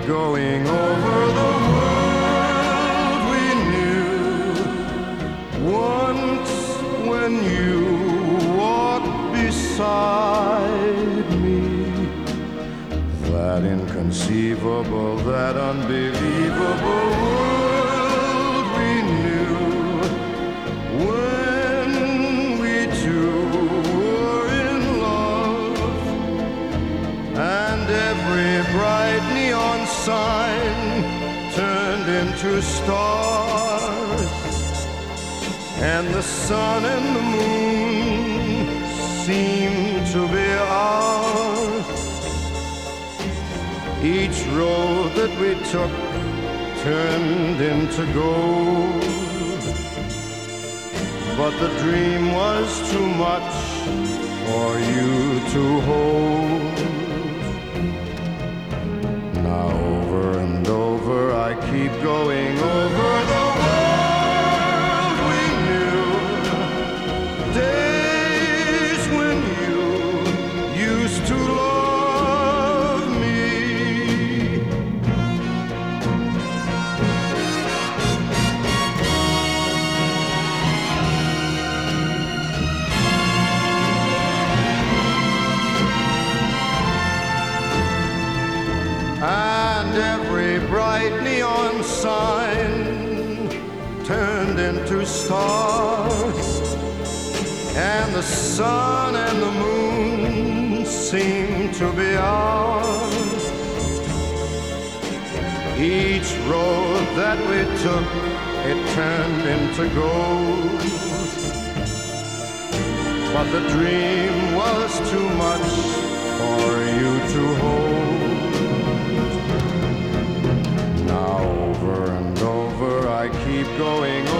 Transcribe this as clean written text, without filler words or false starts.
going over the world we knew. Once when you walked beside me, that inconceivable, that unbelievable world we knew. When we two were in love, and every bright neon sign turned into stars, and the sun and the moon seemed to be ours. Each road that we took turned into gold, but the dream was too much for you to hold. Now over and over I keep going over the world we knew. Days when you used to love me. And every bright neon sign turned into stars, and the sun and the moon seemed to be ours. Each road that we took, it turned into gold, but the dream was too much for you to hold. Now over and over I keep going